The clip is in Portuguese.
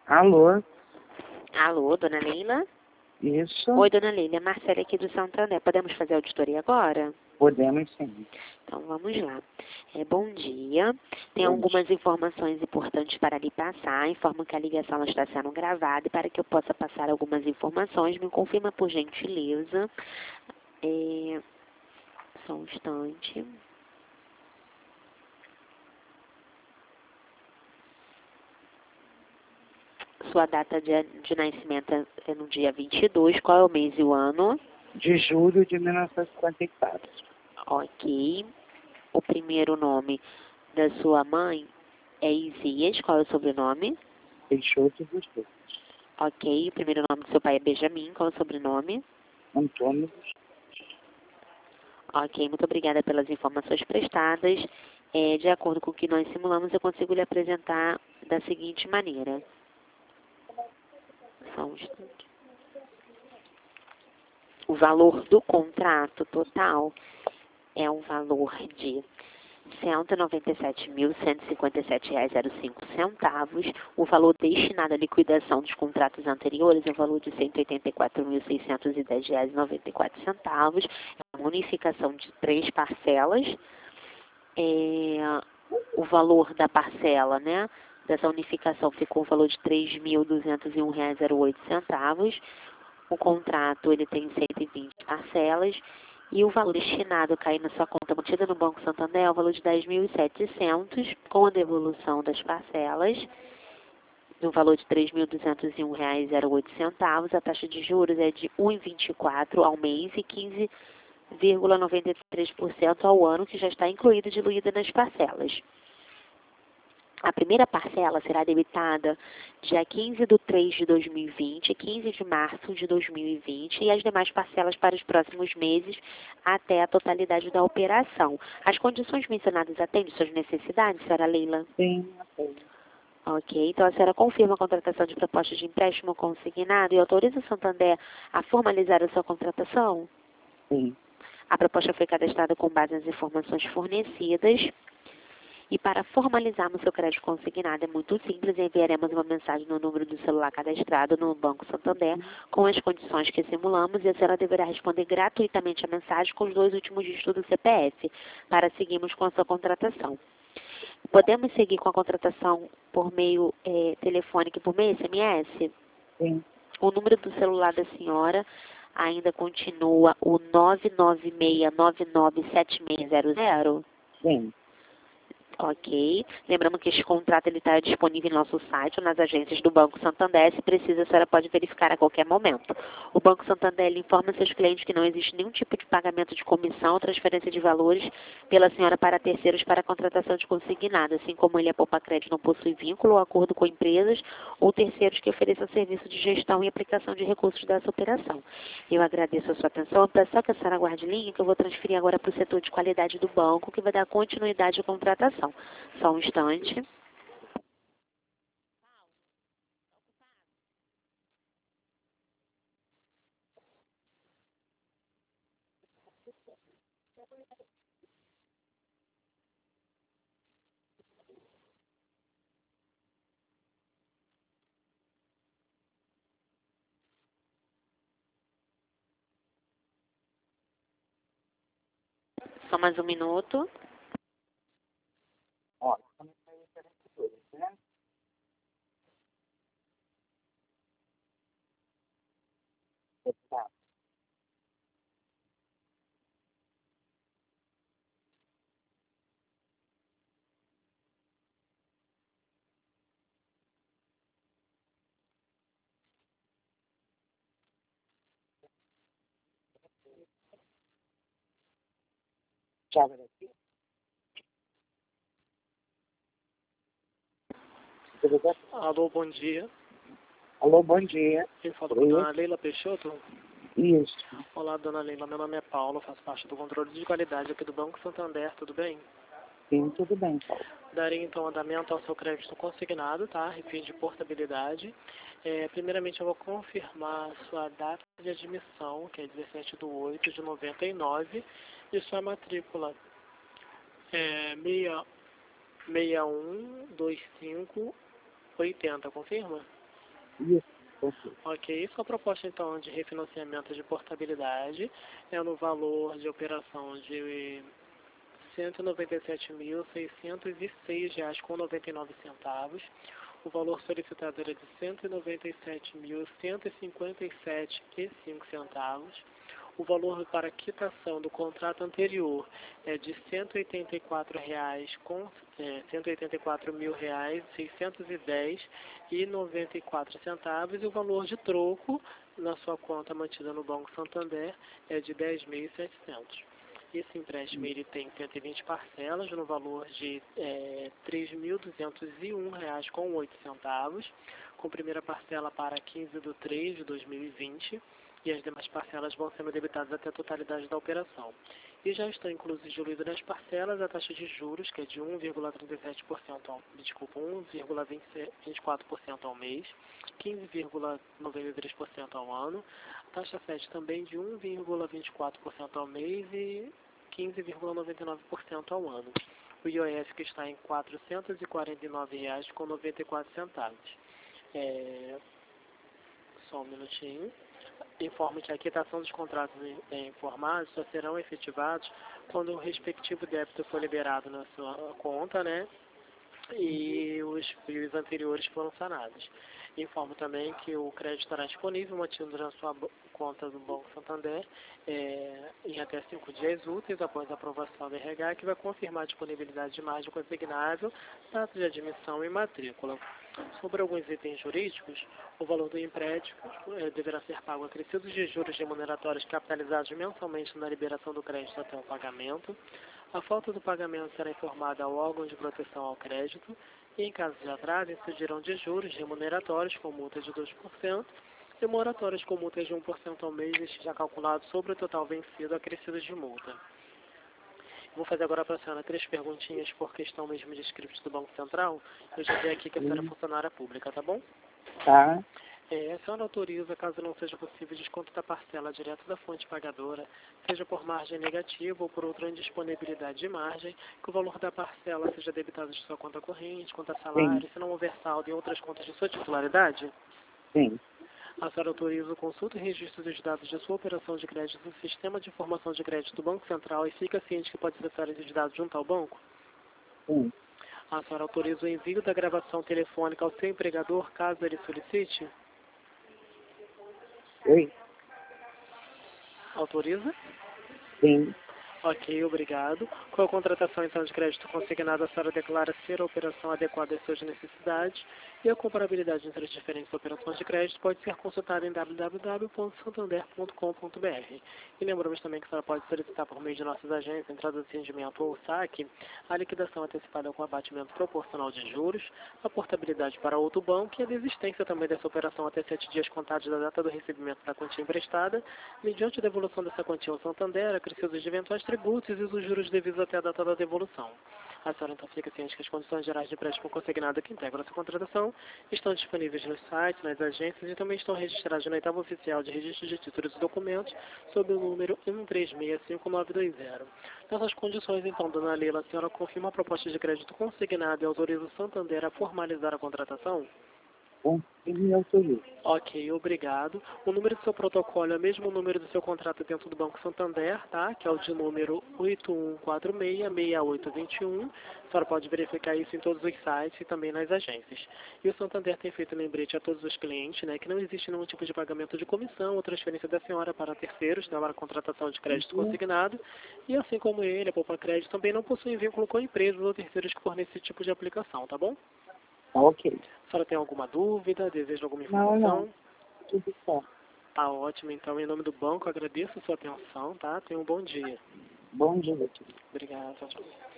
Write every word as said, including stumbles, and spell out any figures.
Alô? Alô, dona Leila? Isso? Oi, dona Leila, é Marcela aqui do Santander. Podemos fazer a auditoria agora? Podemos sim. Então, vamos lá. É, bom dia. Tem Bom algumas informações importantes para lhe passar. Informo que a ligação ela está sendo gravada e para que eu possa passar algumas informações, me confirma por gentileza. É, só um instante. Sua data de, de nascimento é é no dia vinte e dois. Qual é o mês e o ano? De julho de mil novecentos e cinquenta e quatro. Ok. O primeiro nome da sua mãe é Isias. Qual é o sobrenome? Peixoto dos Reis. Ok. O primeiro nome do seu pai é Benjamin. Qual é o sobrenome? Antônio dos Ok. Muito obrigada pelas informações prestadas. É, de acordo com o que nós simulamos, eu consigo lhe apresentar da seguinte maneira. Só um instante. O valor do contrato total é um valor de cento e noventa e sete mil, cento e cinquenta e sete reais e zero cinco centavos. O valor destinado à liquidação dos contratos anteriores é o valor de cento e oitenta e quatro mil, seiscentos e dez reais e noventa e quatro centavos. É uma unificação de três parcelas. É, o valor da parcela, né, dessa unificação ficou o valor de três mil duzentos e um reais e zero oito centavos. O contrato ele tem cento e vinte parcelas e o valor destinado a cair na sua conta mantida no Banco Santander é o valor de dez mil e setecentos, com a devolução das parcelas, no valor de três mil duzentos e um reais e zero oito centavos. A taxa de juros é de um vírgula vinte e quatro ao mês e quinze vírgula noventa e três por cento ao ano, que já está incluída e diluída nas parcelas. A primeira parcela será debitada dia quinze de três de dois mil e vinte, quinze de março de dois mil e vinte e as demais parcelas para os próximos meses até a totalidade da operação. As condições mencionadas atendem suas necessidades, senhora Leila? Sim, ok. Ok, então a senhora confirma a contratação de proposta de empréstimo consignado e autoriza o Santander a formalizar a sua contratação? Sim. A proposta foi cadastrada com base nas informações fornecidas. E para formalizarmos seu crédito consignado é muito simples, enviaremos uma mensagem no número do celular cadastrado no Banco Santander com as condições que simulamos e a senhora deverá responder gratuitamente a mensagem com os dois últimos dígitos do C P F para seguirmos com a sua contratação. Podemos seguir com a contratação por meio é, telefônico e por meio S M S? Sim. O número do celular da senhora ainda continua o nove nove seis nove nove sete seis zero zero? Sim. Ok. Lembrando que este contrato está disponível em nosso site ou nas agências do Banco Santander. Se precisa, a senhora pode verificar a qualquer momento. O Banco Santander ele informa seus clientes que não existe nenhum tipo de pagamento de comissão ou transferência de valores pela senhora para terceiros para a contratação de consignado, assim como ele, a Poupa Crédito, não possui vínculo ou acordo com empresas ou terceiros que ofereçam serviço de gestão e aplicação de recursos dessa operação. Eu agradeço a sua atenção. Peço só que a senhora aguarde linha, que eu vou transferir agora para o setor de qualidade do banco, que vai dar continuidade à contratação. Só um instante. Só mais um minuto. Ó, também foi diferente, né? Tá. Chave daqui. Tudo bem? Alô, bom dia. Alô, bom dia. Eu falo com a Oi. dona Leila Peixoto. Isso. Olá, dona Leila. Meu nome é Paulo, faço parte do controle de qualidade aqui do Banco Santander, tudo bem? Sim, tudo bem, Paulo. Darei então andamento ao seu crédito consignado, tá? Refim de portabilidade. É, primeiramente, eu vou confirmar a sua data de admissão, que é dezessete de oito de noventa e nove, e sua matrícula é seis um dois cinco oitenta, confirma? Isso, ok. Ok, sua proposta então de refinanciamento de portabilidade é no valor de operação de cento e noventa e sete mil, seiscentos e seis reais com noventa e nove centavos. O valor solicitado era de cento e noventa e sete mil, cento e cinquenta e sete reais e cinco centavos. O valor para quitação do contrato anterior é de cento e oitenta e quatro reais com é, cento e oitenta e quatro mil reais, seiscentos e dez reais e noventa e quatro centavos, e o valor de troco na sua conta mantida no Banco Santander é de dez mil e setecentos. Esse empréstimo ele tem cento e vinte parcelas no valor de é, três mil duzentos e um reais com oito centavos, com primeira parcela para quinze de três de dois mil e vinte, e as demais parcelas vão sendo debitadas até a totalidade da operação. E já está incluso diluído nas parcelas a taxa de juros, que é de um vírgula trinta e sete por cento ao, desculpa, um vírgula vinte e quatro por cento ao mês, quinze vírgula noventa e três por cento ao ano, a taxa sete também de um vírgula vinte e quatro por cento ao mês e quinze vírgula noventa e nove por cento ao ano. O I O F que está em quatrocentos e quarenta e nove reais com noventa e quatro centavos. É... Só um minutinho. Informo que a quitação dos contratos informados só serão efetivados quando o respectivo débito for liberado na sua conta, né? E os, e os anteriores foram sanados. Informo também que o crédito estará disponível, mantido na sua conta do Banco Santander é, em até cinco dias úteis após a aprovação do R H, que vai confirmar a disponibilidade de margem consignável, data de admissão e matrícula. Sobre alguns itens jurídicos, o valor do empréstimo é, deverá ser pago acrescidos de juros remuneratórios capitalizados mensalmente na liberação do crédito até o pagamento. A falta do pagamento será informada ao órgão de proteção ao crédito e, em caso de atraso, incidirão de juros remuneratórios com multa de dois por cento e moratórios com multas de um por cento ao mês, este já calculado sobre o total vencido acrescidos de multa. Vou fazer agora para a senhora três perguntinhas por questão mesmo de script do Banco Central. Eu já vi aqui que a senhora é funcionária pública, tá bom? Tá. É, a senhora autoriza, caso não seja possível, desconto da parcela direto da fonte pagadora, seja por margem negativa ou por outra indisponibilidade de margem, que o valor da parcela seja debitado de sua conta corrente, conta salário, se não houver saldo em outras contas de sua titularidade? Sim. A senhora autoriza o consulta e registro dos dados de sua operação de crédito no Sistema de Informação de Crédito do Banco Central e fica ciente que pode acessar esses dados junto ao banco? Sim. A senhora autoriza o envio da gravação telefônica ao seu empregador, caso ele solicite? Oi? Autoriza? Sim. Ok, obrigado. Com a contratação então de crédito consignado, a senhora declara ser a operação adequada às suas necessidades e a comparabilidade entre as diferentes operações de crédito pode ser consultada em w w w ponto santander ponto com ponto b r. E lembramos também que a senhora pode solicitar por meio de nossas agências, entrada de atendimento ou saque, a liquidação antecipada com abatimento proporcional de juros, a portabilidade para outro banco e a desistência também dessa operação até sete dias contados da data do recebimento da quantia emprestada, mediante a devolução dessa quantia ao Santander, acrescidos de eventuais tributos e os juros devidos até a data da devolução. A senhora então fica ciente que as condições gerais de empréstimo consignado que integram essa contratação estão disponíveis nos sites, nas agências e também estão registrados na etapa oficial de registro de títulos e documentos sob o número um três seis cinco nove dois zero. Nessas condições, então, dona Leila, a senhora confirma a proposta de crédito consignada e autoriza o Santander a formalizar a contratação? Bom, ele me autoriza. Ok, obrigado. O número do seu protocolo é o mesmo número do seu contrato dentro do Banco Santander, tá? Que é o de número oito um quatro seis, seis oito dois um. A senhora pode verificar isso em todos os sites e também nas agências. E o Santander tem feito lembrete a todos os clientes, né? Que não existe nenhum tipo de pagamento de comissão ou transferência da senhora para terceiros, né? Para a contratação de crédito Uhum. consignado. E assim como ele, a Poupa Crédito também não possui vínculo com empresas ou terceiros que fornecem esse tipo de aplicação, tá bom? Tá ok. A senhora tem alguma dúvida? Deseja alguma Não, informação? não. Tudo certo. Tá ótimo, então, em nome do banco, agradeço a sua atenção, tá? Tenha um bom dia. Bom dia, tio. Obrigado, tchau, tchau.